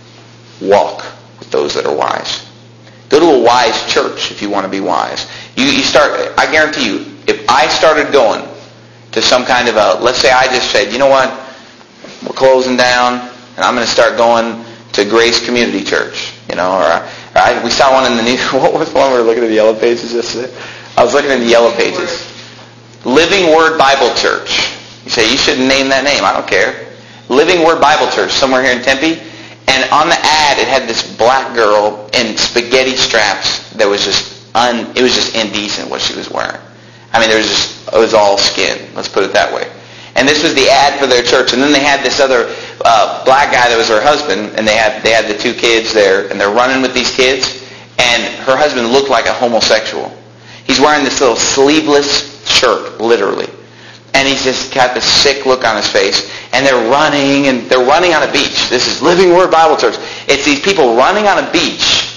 walk with those that are wise. Go to a wise church if you want to be wise. You, you start. I guarantee you, if I started going to some kind of a, let's say I just said, you know what, we're closing down, and I'm going to start going to Grace Community Church, you know, or, or I, we saw one in the new. What was the one we were looking at the yellow pages yesterday? I was looking at the yellow pages. Living Word Bible Church. You say, you shouldn't name that name. I don't care. Living Word Bible Church, somewhere here in Tempe. And on the ad, it had this black girl in spaghetti straps that was just un, it was just indecent what she was wearing. I mean, there was just, it was all skin. Let's put it that way. And this was the ad for their church. And then they had this other uh, black guy that was her husband, and they had they had the two kids there, and they're running with these kids. And her husband looked like a homosexual. He's wearing this little sleeveless shirt, literally. And he's just got this sick look on his face. And they're running, and they're running on a beach. This is Living Word Bible Church. It's these people running on a beach.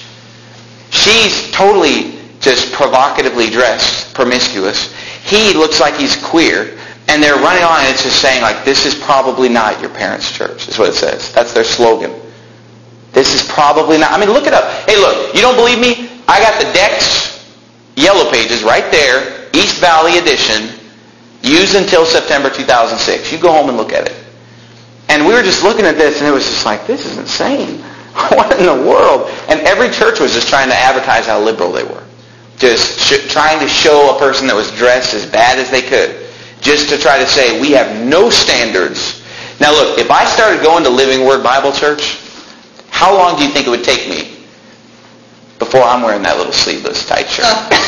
She's totally just provocatively dressed, promiscuous. He looks like he's queer. And they're running on, and it's just saying, like, this is probably not your parents' church, is what it says. That's their slogan. This is probably not. I mean, look it up. Hey, look, you don't believe me? I got the Dex Yellow Pages right there, East Valley edition, used until September two thousand six. You go home and look at it. And we were just looking at this, and it was just like, this is insane. What in the world? And every church was just trying to advertise how liberal they were. Just sh- trying to show a person that was dressed as bad as they could. Just to try to say, we have no standards. Now look, if I started going to Living Word Bible Church, how long do you think it would take me before I'm wearing that little sleeveless tight shirt?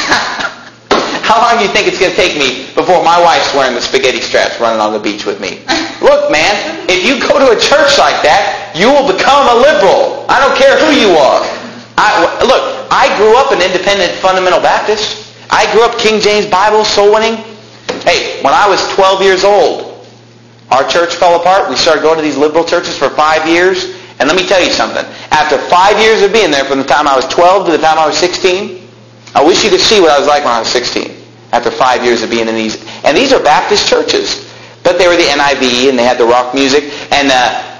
How long do you think it's going to take me before my wife's wearing the spaghetti straps running on the beach with me? Look, man, if you go to a church like that, you will become a liberal. I don't care who you are. I, look, I grew up an independent fundamental Baptist. I grew up King James Bible, soul winning. Hey, when I was twelve years old, our church fell apart. We started going to these liberal churches for five years. And let me tell you something. After five years of being there, from the time I was twelve to the time I was sixteen, I wish you could see what I was like when I was sixteen. After five years of being in these. And these are Baptist churches. But they were the N I V, and they had the rock music. And uh,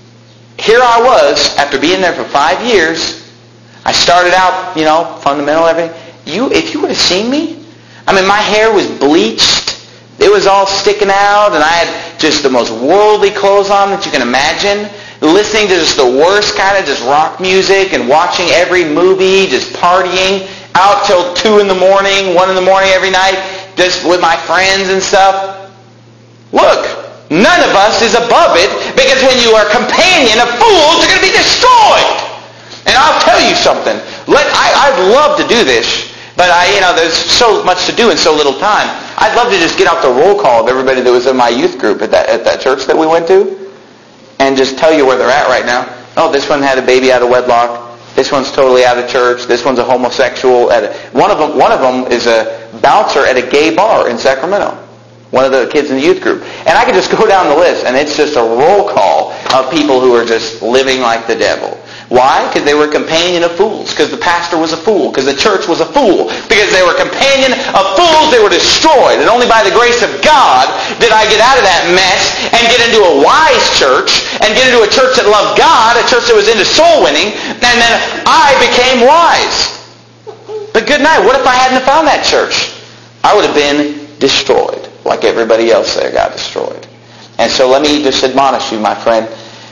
here I was, after being there for five years. I started out, you know, fundamental, everything. You, if you would have seen me, I mean, my hair was bleached. It was all sticking out, and I had just the most worldly clothes on that you can imagine. Listening to just the worst kind of just rock music and watching every movie, just partying out till two in the morning, one in the morning every night, just with my friends and stuff. Look, none of us is above it, because when you are a companion of fools, you're going to be destroyed. And I'll tell you something. Let, I, I'd love to do this, but I, you know, there's so much to do in so little time. I'd love to just get out the roll call of everybody that was in my youth group at that at that church that we went to, and just tell you where they're at right now. Oh, this one had a baby out of wedlock. This one's totally out of church. This one's a homosexual. At a, one of them, one of them is a bouncer at a gay bar in Sacramento. One of the kids in the youth group. And I could just go down the list, and it's just a roll call of people who are just living like the devil. Why? Because they were a companion of fools. Because the pastor was a fool. Because the church was a fool. Because they were a companion of fools, they were destroyed. And only by the grace of God did I get out of that mess and get into a wise church and get into a church that loved God, a church that was into soul winning, and then I became wise. But good night. What if I hadn't found that church? I would have been destroyed, like everybody else there got destroyed. And so let me just admonish you, my friend.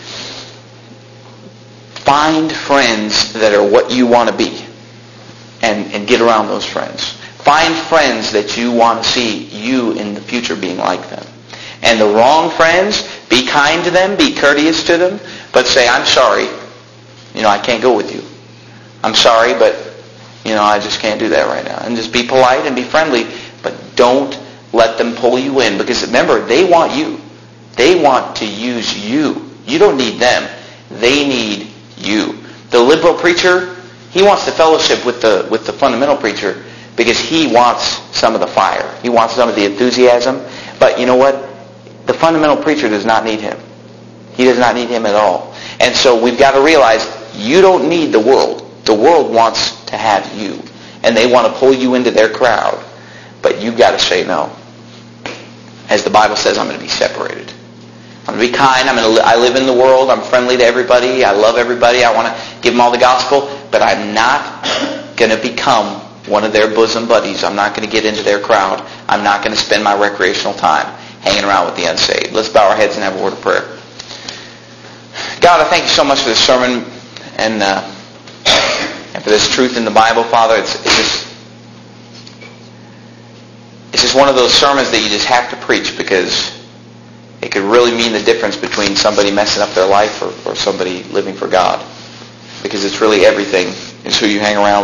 Find friends that are what you want to be, and, and get around those friends. Find friends that you want to see you in the future being like them. And the wrong friends, be kind to them, be courteous to them, but say, I'm sorry, you know, I can't go with you. I'm sorry, but, you know, I just can't do that right now. And just be polite and be friendly, but don't let them pull you in, because remember, they want you. They want to use you. You don't need them. They need you. The liberal preacher, he wants to fellowship with the with the fundamental preacher because he wants some of the fire. He wants some of the enthusiasm. But you know what? The fundamental preacher does not need him. He does not need him at all. And so we've got to realize you don't need the world. The world wants to have you. And they want to pull you into their crowd. But you've got to say no. As the Bible says, I'm going to be separated. I'm going to be kind. I'm going to li- I live in the world. I'm friendly to everybody. I love everybody. I want to give them all the gospel. But I'm not going to become one of their bosom buddies. I'm not going to get into their crowd. I'm not going to spend my recreational time hanging around with the unsaved. Let's bow our heads and have a word of prayer. God, I thank you so much for this sermon and uh, and for this truth in the Bible, Father. It's, it's just it's just one of those sermons that you just have to preach because it could really mean the difference between somebody messing up their life or, or somebody living for God. Because it's really everything. It's who you hang around